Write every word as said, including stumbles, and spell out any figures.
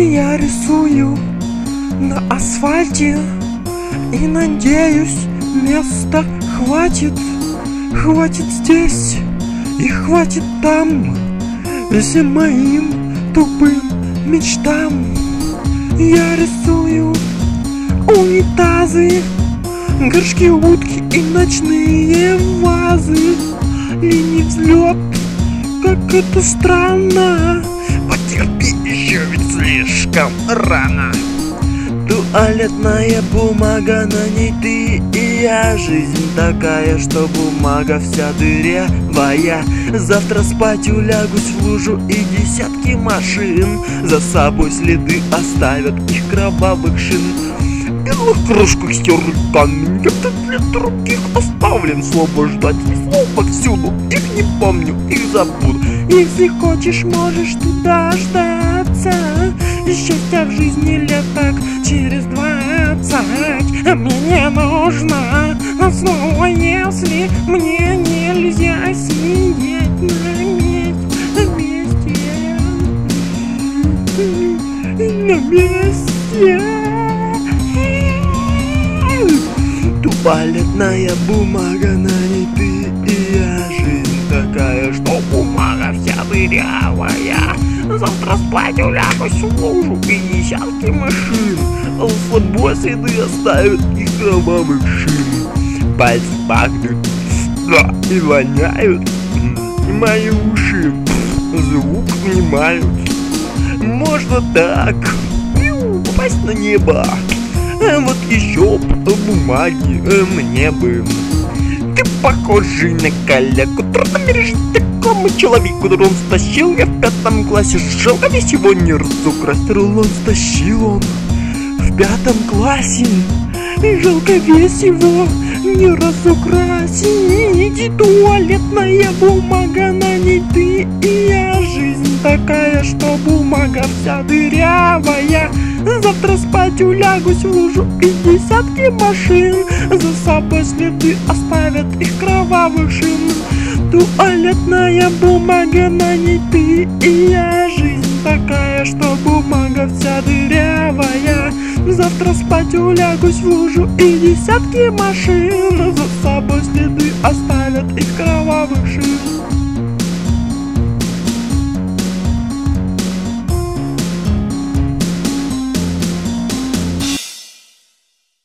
Я рисую на асфальте и надеюсь, места хватит. Хватит здесь и хватит там всем моим тупым мечтам. Я рисую унитазы, горшки, утки и ночные вазы. Линий взлет, как это странно. Потерпи еще, ведь слишком рано. Туалетная бумага, на ней ты и я. Жизнь такая, что бумага вся дырявая. Завтра спать улягусь в лужу, и десятки машин за собой следы оставят их кровавых шин. В белых кружках стерли камень, где-то для других оставлен. Слово ждать и слово всюду, их не помню, их забуду. Если хочешь, можешь ты дождаться счастья в жизни лет так через двадцать. Мне нужно снова, если мне нельзя сидеть на месте, на месте. Туалетная бумага, на ней ты и я. Жизнь такая, что бумага вся дырявая. Завтра спать улягусь в лужу, и десятки машин с собой следы оставят их кровавых шин. пальцы пахнут, да, и воняют. мои уши звук внимают. Можно так упасть на небо. Вот еще бумаги мне бы. Ты похожий на калеку, трудно миришь такому человеку. Рулон стащил я в пятом классе, жалко весь его не разукрасить. Рулон стащил он в пятом классе, и жалко весь его не разукрасить. Туалетная бумага, на ней ты и я. Жизнь такая, что бумага вся дырявая. Завтра спать улягусь в лужу, и десятки машин за собой следы оставят их кровавых шин. Туалетная бумага, на ней ты и я. Жизнь такая, что бумага вся дырявая. Завтра спать улягусь в лужу, и десятки машин за собой следы оставят их кровавых шин.